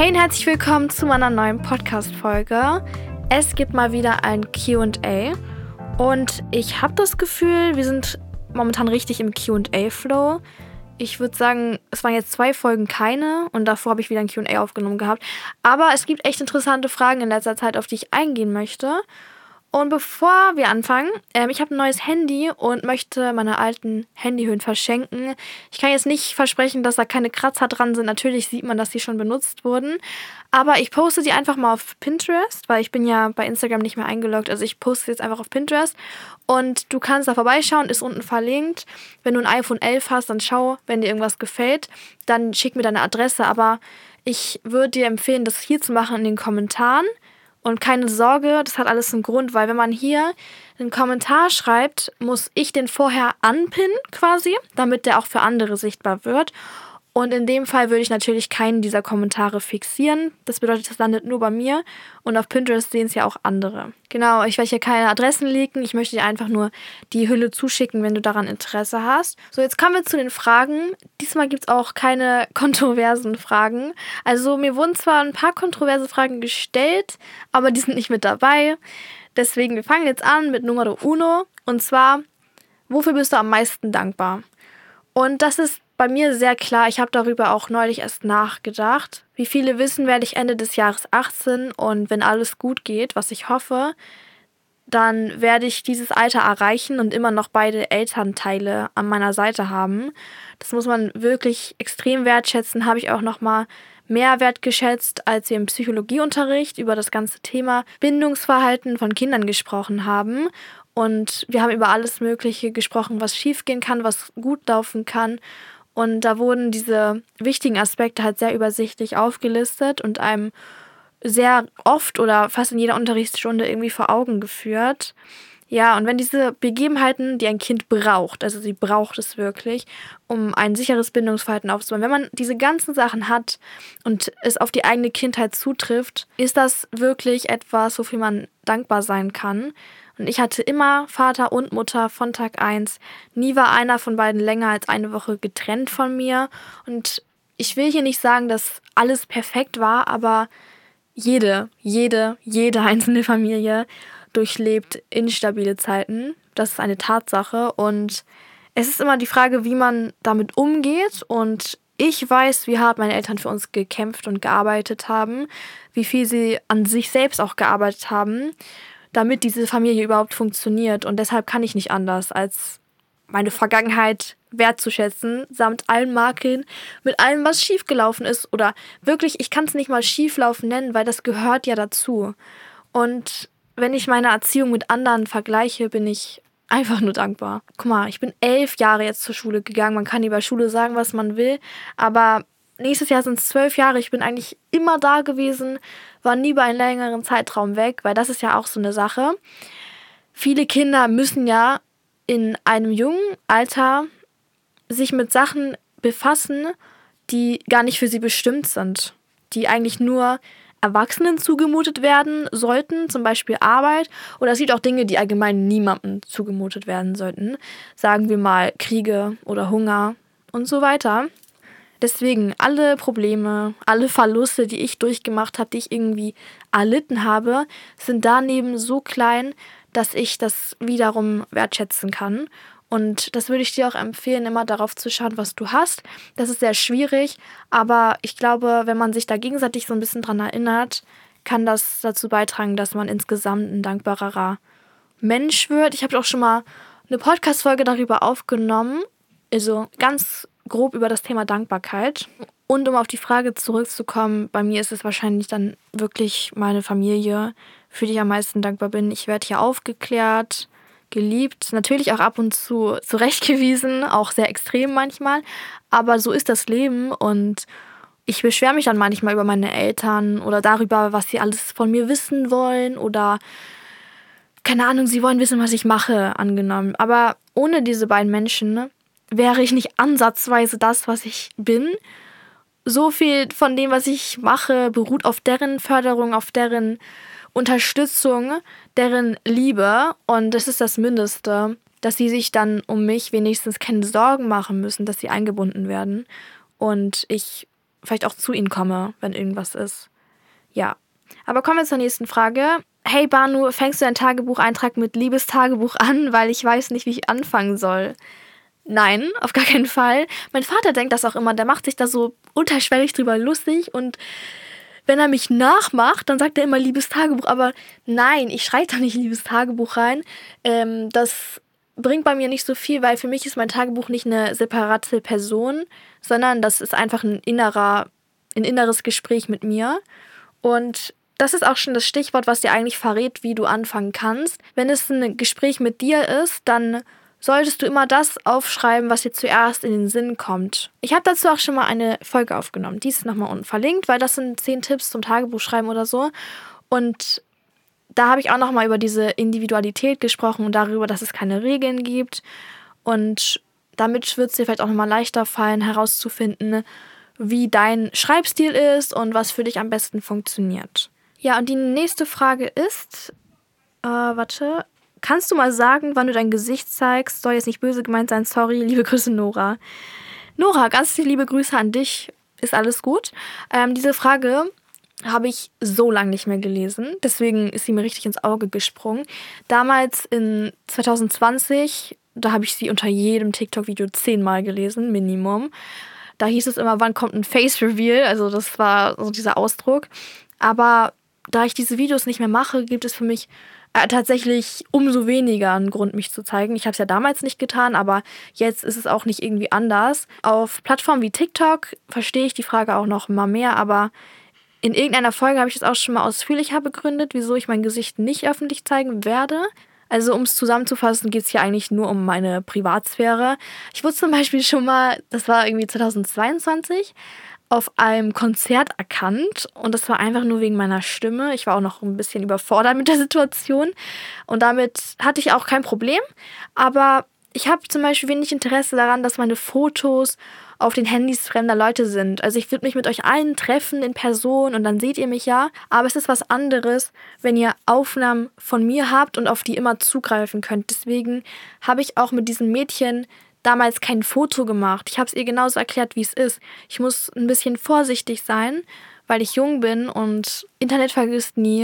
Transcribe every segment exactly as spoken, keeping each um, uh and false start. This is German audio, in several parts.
Hey und herzlich willkommen zu meiner neuen Podcast-Folge. Es gibt mal wieder ein Q und A und ich habe das Gefühl, wir sind momentan richtig im Q und A-Flow. Ich würde sagen, es waren jetzt zwei Folgen keine und davor habe ich wieder ein Q und A aufgenommen gehabt. Aber es gibt echt interessante Fragen in letzter Zeit, auf die ich eingehen möchte. Und bevor wir anfangen, ähm, ich habe ein neues Handy und möchte meine alten Handyhüllen verschenken. Ich kann jetzt nicht versprechen, dass da keine Kratzer dran sind. Natürlich sieht man, dass die schon benutzt wurden. Aber ich poste die einfach mal auf Pinterest, weil ich bin ja bei Instagram nicht mehr eingeloggt. Also ich poste jetzt einfach auf Pinterest und du kannst da vorbeischauen, ist unten verlinkt. Wenn du ein iPhone elf hast, dann schau, wenn dir irgendwas gefällt, dann schick mir deine Adresse. Aber ich würde dir empfehlen, das hier zu machen in den Kommentaren. Und keine Sorge, das hat alles einen Grund, weil wenn man hier einen Kommentar schreibt, muss ich den vorher anpinnen quasi, damit der auch für andere sichtbar wird. Und in dem Fall würde ich natürlich keinen dieser Kommentare fixieren. Das bedeutet, das landet nur bei mir und auf Pinterest sehen es ja auch andere. Genau, ich werde hier keine Adressen leaken. Ich möchte dir einfach nur die Hülle zuschicken, wenn du daran Interesse hast. So, jetzt kommen wir zu den Fragen. Diesmal gibt es auch keine kontroversen Fragen. Also mir wurden zwar ein paar kontroverse Fragen gestellt, aber die sind nicht mit dabei. Deswegen, wir fangen jetzt an mit Numero uno. Und zwar, wofür bist du am meisten dankbar? Und das ist bei mir sehr klar, ich habe darüber auch neulich erst nachgedacht. Wie viele wissen, werde ich Ende des Jahres achtzehn und wenn alles gut geht, was ich hoffe, dann werde ich dieses Alter erreichen und immer noch beide Elternteile an meiner Seite haben. Das muss man wirklich extrem wertschätzen, habe ich auch nochmal mehr wertgeschätzt, als wir im Psychologieunterricht über das ganze Thema Bindungsverhalten von Kindern gesprochen haben. Und wir haben über alles Mögliche gesprochen, was schiefgehen kann, was gut laufen kann. Und da wurden diese wichtigen Aspekte halt sehr übersichtlich aufgelistet und einem sehr oft oder fast in jeder Unterrichtsstunde irgendwie vor Augen geführt. Ja, und wenn diese Begebenheiten, die ein Kind braucht, also sie braucht es wirklich, um ein sicheres Bindungsverhalten aufzubauen, wenn man diese ganzen Sachen hat und es auf die eigene Kindheit zutrifft, ist das wirklich etwas, wofür man dankbar sein kann. Und ich hatte immer Vater und Mutter von Tag eins. Nie war einer von beiden länger als eine Woche getrennt von mir. Und ich will hier nicht sagen, dass alles perfekt war, aber jede, jede, jede einzelne Familie durchlebt instabile Zeiten. Das ist eine Tatsache. Und es ist immer die Frage, wie man damit umgeht. Und ich weiß, wie hart meine Eltern für uns gekämpft und gearbeitet haben, wie viel sie an sich selbst auch gearbeitet haben, damit diese Familie überhaupt funktioniert. Und deshalb kann ich nicht anders, als meine Vergangenheit wertzuschätzen, samt allen Makeln, mit allem, was schiefgelaufen ist. Oder wirklich, ich kann es nicht mal schieflaufen nennen, weil das gehört ja dazu. Und wenn ich meine Erziehung mit anderen vergleiche, bin ich einfach nur dankbar. Guck mal, ich bin elf Jahre jetzt zur Schule gegangen. Man kann über Schule sagen, was man will, aber nächstes Jahr sind es zwölf Jahre. Ich bin eigentlich immer da gewesen, war nie bei einem längeren Zeitraum weg, weil das ist ja auch so eine Sache. Viele Kinder müssen ja in einem jungen Alter sich mit Sachen befassen, die gar nicht für sie bestimmt sind, die eigentlich nur Erwachsenen zugemutet werden sollten, zum Beispiel Arbeit. Oder es gibt auch Dinge, die allgemein niemandem zugemutet werden sollten. Sagen wir mal Kriege oder Hunger und so weiter. Deswegen alle Probleme, alle Verluste, die ich durchgemacht habe, die ich irgendwie erlitten habe, sind daneben so klein, dass ich das wiederum wertschätzen kann. Und das würde ich dir auch empfehlen, immer darauf zu schauen, was du hast. Das ist sehr schwierig, aber ich glaube, wenn man sich da gegenseitig so ein bisschen dran erinnert, kann das dazu beitragen, dass man insgesamt ein dankbarerer Mensch wird. Ich habe auch schon mal eine Podcast-Folge darüber aufgenommen, also ganz grob über das Thema Dankbarkeit. Und um auf die Frage zurückzukommen, bei mir ist es wahrscheinlich dann wirklich meine Familie, für die ich am meisten dankbar bin. Ich werde hier aufgeklärt, geliebt, natürlich auch ab und zu zurechtgewiesen, auch sehr extrem manchmal, aber so ist das Leben und ich beschwere mich dann manchmal über meine Eltern oder darüber, was sie alles von mir wissen wollen oder keine Ahnung, sie wollen wissen, was ich mache, angenommen. Aber ohne diese beiden Menschen wäre ich nicht ansatzweise das, was ich bin. So viel von dem, was ich mache, beruht auf deren Förderung, auf deren Unterstützung, deren Liebe. Und das ist das Mindeste, dass sie sich dann um mich wenigstens keine Sorgen machen müssen, dass sie eingebunden werden. Und ich vielleicht auch zu ihnen komme, wenn irgendwas ist. Ja, aber kommen wir zur nächsten Frage. Hey Banu, fängst du deinen Tagebucheintrag mit Liebestagebuch an, weil ich weiß nicht, wie ich anfangen soll? Nein, auf gar keinen Fall. Mein Vater denkt das auch immer, der macht sich da so unterschwellig drüber lustig und wenn er mich nachmacht, dann sagt er immer Liebestagebuch, aber nein, ich schreibe da nicht Liebestagebuch rein. Ähm, das bringt bei mir nicht so viel, weil für mich ist mein Tagebuch nicht eine separate Person, sondern das ist einfach ein innerer, ein inneres Gespräch mit mir. Und das ist auch schon das Stichwort, was dir eigentlich verrät, wie du anfangen kannst. Wenn es ein Gespräch mit dir ist, dann solltest du immer das aufschreiben, was dir zuerst in den Sinn kommt. Ich habe dazu auch schon mal eine Folge aufgenommen. Die ist nochmal unten verlinkt, weil das sind zehn Tipps zum Tagebuchschreiben oder so. Und da habe ich auch nochmal über diese Individualität gesprochen und darüber, dass es keine Regeln gibt. Und damit wird es dir vielleicht auch nochmal leichter fallen, herauszufinden, wie dein Schreibstil ist und was für dich am besten funktioniert. Ja, und die nächste Frage ist, äh, warte, kannst du mal sagen, wann du dein Gesicht zeigst? Soll jetzt nicht böse gemeint sein, sorry, liebe Grüße Nora. Nora, ganz liebe Grüße an dich, ist alles gut? Ähm, diese Frage habe ich so lange nicht mehr gelesen, deswegen ist sie mir richtig ins Auge gesprungen. Damals in zwanzig zwanzig, da habe ich sie unter jedem TikTok-Video zehnmal gelesen, Minimum. Da hieß es immer, wann kommt ein Face-Reveal, also das war so dieser Ausdruck. Aber da ich diese Videos nicht mehr mache, gibt es für mich äh, tatsächlich umso weniger einen Grund, mich zu zeigen. Ich habe es ja damals nicht getan, aber jetzt ist es auch nicht irgendwie anders. Auf Plattformen wie TikTok verstehe ich die Frage auch noch mal mehr, aber in irgendeiner Folge habe ich es auch schon mal ausführlicher begründet, wieso ich mein Gesicht nicht öffentlich zeigen werde. Also um es zusammenzufassen, geht es hier eigentlich nur um meine Privatsphäre. Ich wurde zum Beispiel schon mal, das war irgendwie zweitausendzweiundzwanzig, auf einem Konzert erkannt. Und das war einfach nur wegen meiner Stimme. Ich war auch noch ein bisschen überfordert mit der Situation. Und damit hatte ich auch kein Problem. Aber ich habe zum Beispiel wenig Interesse daran, dass meine Fotos auf den Handys fremder Leute sind. Also ich würde mich mit euch allen treffen in Person und dann seht ihr mich ja. Aber es ist was anderes, wenn ihr Aufnahmen von mir habt und auf die immer zugreifen könnt. Deswegen habe ich auch mit diesem Mädchen damals kein Foto gemacht. Ich habe es ihr genauso erklärt, wie es ist. Ich muss ein bisschen vorsichtig sein, weil ich jung bin und Internet vergisst nie.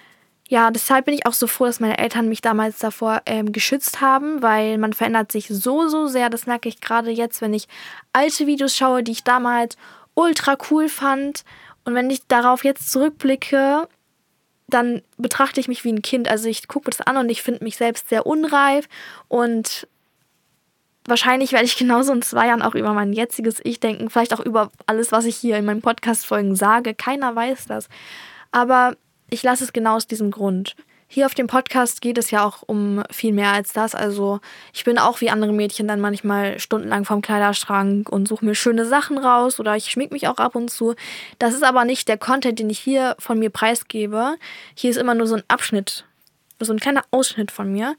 Ja, deshalb bin ich auch so froh, dass meine Eltern mich damals davor ähm, geschützt haben, weil man verändert sich so, so sehr. Das merke ich gerade jetzt, wenn ich alte Videos schaue, die ich damals ultra cool fand. Und wenn ich darauf jetzt zurückblicke, dann betrachte ich mich wie ein Kind. Also ich gucke mir das an und ich finde mich selbst sehr unreif. Und wahrscheinlich werde ich genauso in zwei Jahren auch über mein jetziges Ich denken. Vielleicht auch über alles, was ich hier in meinen Podcast-Folgen sage. Keiner weiß das. Aber ich lasse es genau aus diesem Grund. Hier auf dem Podcast geht es ja auch um viel mehr als das. Also ich bin auch wie andere Mädchen dann manchmal stundenlang vorm Kleiderschrank und suche mir schöne Sachen raus oder ich schmink mich auch ab und zu. Das ist aber nicht der Content, den ich hier von mir preisgebe. Hier ist immer nur so ein Abschnitt, so ein kleiner Ausschnitt von mir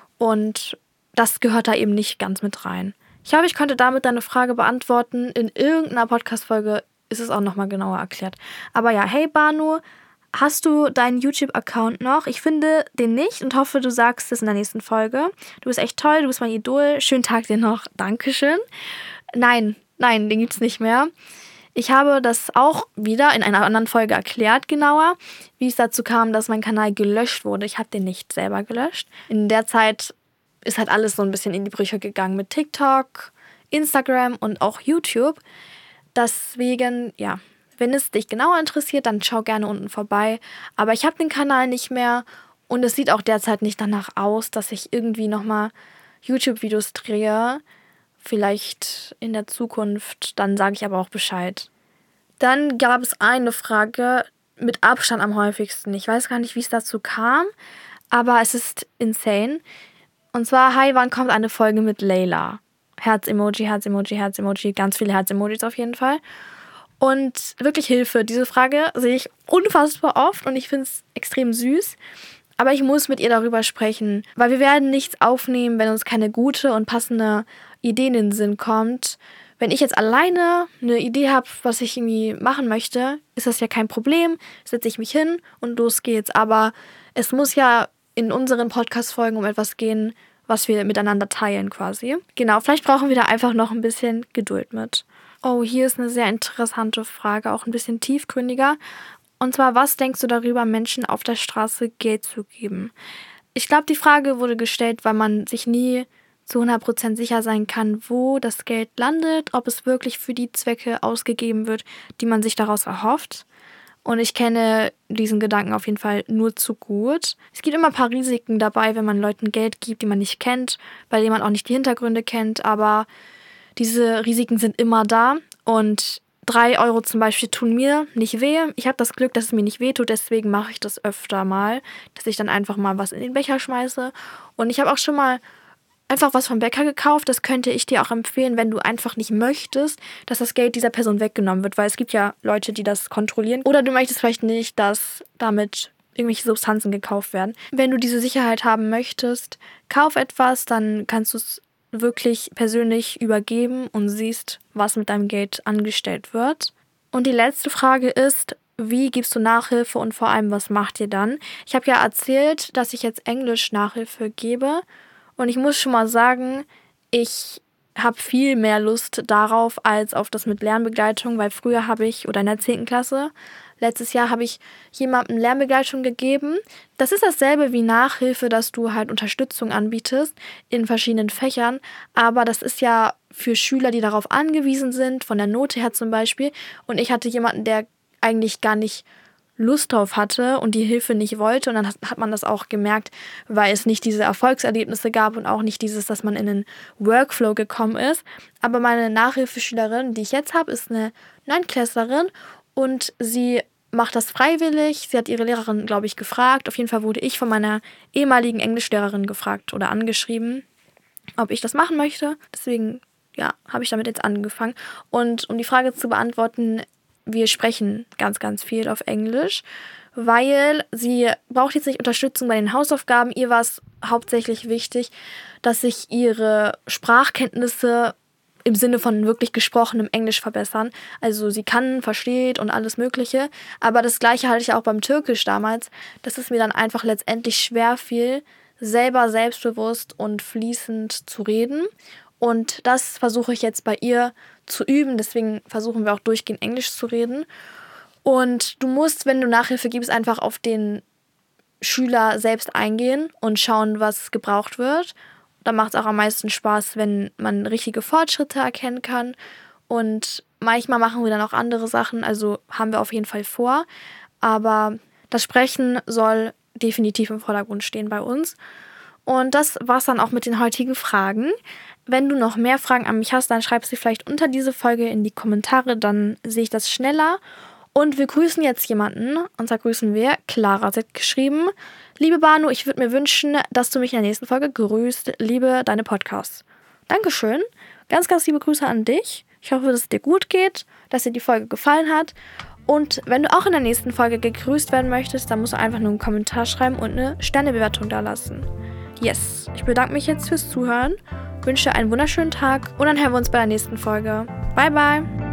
und das gehört da eben nicht ganz mit rein. Ich hoffe, ich konnte damit deine Frage beantworten. In irgendeiner Podcast-Folge ist es auch nochmal genauer erklärt. Aber ja, hey Banu, hast du deinen YouTube-Account noch? Ich finde den nicht und hoffe, du sagst es in der nächsten Folge. Du bist echt toll, du bist mein Idol. Schönen Tag dir noch. Dankeschön. Nein, nein, den gibt's nicht mehr. Ich habe das auch wieder in einer anderen Folge erklärt, genauer, wie es dazu kam, dass mein Kanal gelöscht wurde. Ich habe den nicht selber gelöscht. In der Zeit ist halt alles so ein bisschen in die Brüche gegangen mit TikTok, Instagram und auch YouTube. Deswegen, ja, wenn es dich genauer interessiert, dann schau gerne unten vorbei. Aber ich habe den Kanal nicht mehr und es sieht auch derzeit nicht danach aus, dass ich irgendwie nochmal YouTube-Videos drehe. Vielleicht in der Zukunft, dann sage ich aber auch Bescheid. Dann gab es eine Frage mit Abstand am häufigsten. Ich weiß gar nicht, wie es dazu kam, aber es ist insane. Und zwar, hi, wann kommt eine Folge mit Layla? Herz-Emoji, Herz-Emoji, Herz-Emoji, ganz viele Herz-Emojis auf jeden Fall. Und wirklich Hilfe, diese Frage sehe ich unfassbar oft und ich finde es extrem süß. Aber ich muss mit ihr darüber sprechen, weil wir werden nichts aufnehmen, wenn uns keine gute und passende Idee in den Sinn kommt. Wenn ich jetzt alleine eine Idee habe, was ich irgendwie machen möchte, ist das ja kein Problem. Setze ich mich hin und los geht's. Aber es muss ja in unseren Podcast-Folgen um etwas gehen, was wir miteinander teilen quasi. Genau, vielleicht brauchen wir da einfach noch ein bisschen Geduld mit. Oh, hier ist eine sehr interessante Frage, auch ein bisschen tiefgründiger. Und zwar, was denkst du darüber, Menschen auf der Straße Geld zu geben? Ich glaube, die Frage wurde gestellt, weil man sich nie zu hundert Prozent sicher sein kann, wo das Geld landet, ob es wirklich für die Zwecke ausgegeben wird, die man sich daraus erhofft. Und ich kenne diesen Gedanken auf jeden Fall nur zu gut. Es gibt immer ein paar Risiken dabei, wenn man Leuten Geld gibt, die man nicht kennt, bei denen man auch nicht die Hintergründe kennt. Aber diese Risiken sind immer da. Und drei Euro zum Beispiel tun mir nicht weh. Ich habe das Glück, dass es mir nicht weh tut, deswegen mache ich das öfter mal, dass ich dann einfach mal was in den Becher schmeiße. Und ich habe auch schon mal einfach was vom Bäcker gekauft. Das könnte ich dir auch empfehlen, wenn du einfach nicht möchtest, dass das Geld dieser Person weggenommen wird, weil es gibt ja Leute, die das kontrollieren. Oder du möchtest vielleicht nicht, dass damit irgendwelche Substanzen gekauft werden. Wenn du diese Sicherheit haben möchtest, kauf etwas, dann kannst du es wirklich persönlich übergeben und siehst, was mit deinem Geld angestellt wird. Und die letzte Frage ist, wie gibst du Nachhilfe und vor allem, was macht ihr dann? Ich habe ja erzählt, dass ich jetzt Englisch-Nachhilfe gebe. Und ich muss schon mal sagen, ich habe viel mehr Lust darauf als auf das mit Lernbegleitung, weil früher habe ich, oder in der zehnten Klasse, letztes Jahr habe ich jemandem Lernbegleitung gegeben. Das ist dasselbe wie Nachhilfe, dass du halt Unterstützung anbietest in verschiedenen Fächern. Aber das ist ja für Schüler, die darauf angewiesen sind, von der Note her zum Beispiel. Und ich hatte jemanden, der eigentlich gar nicht Lust drauf hatte und die Hilfe nicht wollte. Und dann hat man das auch gemerkt, weil es nicht diese Erfolgserlebnisse gab und auch nicht dieses, dass man in einen Workflow gekommen ist. Aber meine Nachhilfeschülerin, die ich jetzt habe, ist eine Neunklässlerin und sie macht das freiwillig. Sie hat ihre Lehrerin, glaube ich, gefragt. Auf jeden Fall wurde ich von meiner ehemaligen Englischlehrerin gefragt oder angeschrieben, ob ich das machen möchte. Deswegen, ja, habe ich damit jetzt angefangen. Und um die Frage zu beantworten, wir sprechen ganz, ganz viel auf Englisch, weil sie braucht jetzt nicht Unterstützung bei den Hausaufgaben. Ihr war es hauptsächlich wichtig, dass sich ihre Sprachkenntnisse im Sinne von wirklich gesprochenem Englisch verbessern. Also sie kann, versteht und alles Mögliche. Aber das Gleiche hatte ich auch beim Türkisch damals, dass es mir dann einfach letztendlich schwer fiel, selber selbstbewusst und fließend zu reden. Und das versuche ich jetzt bei ihr zu üben. Deswegen versuchen wir auch durchgehend Englisch zu reden. Und du musst, wenn du Nachhilfe gibst, einfach auf den Schüler selbst eingehen und schauen, was gebraucht wird. Da macht es auch am meisten Spaß, wenn man richtige Fortschritte erkennen kann. Und manchmal machen wir dann auch andere Sachen. Also haben wir auf jeden Fall vor. Aber das Sprechen soll definitiv im Vordergrund stehen bei uns. Und das war's dann auch mit den heutigen Fragen. Wenn du noch mehr Fragen an mich hast, dann schreib sie vielleicht unter diese Folge in die Kommentare, dann sehe ich das schneller. Und wir grüßen jetzt jemanden, und zwar grüßen wir Clara. Sie hat geschrieben: Liebe Banu, ich würde mir wünschen, dass du mich in der nächsten Folge grüßt. Liebe deine Podcasts. Dankeschön. Ganz, ganz liebe Grüße an dich. Ich hoffe, dass es dir gut geht, dass dir die Folge gefallen hat. Und wenn du auch in der nächsten Folge gegrüßt werden möchtest, dann musst du einfach nur einen Kommentar schreiben und eine Sternebewertung da lassen. Yes, ich bedanke mich jetzt fürs Zuhören, wünsche einen wunderschönen Tag und dann hören wir uns bei der nächsten Folge. Bye, bye!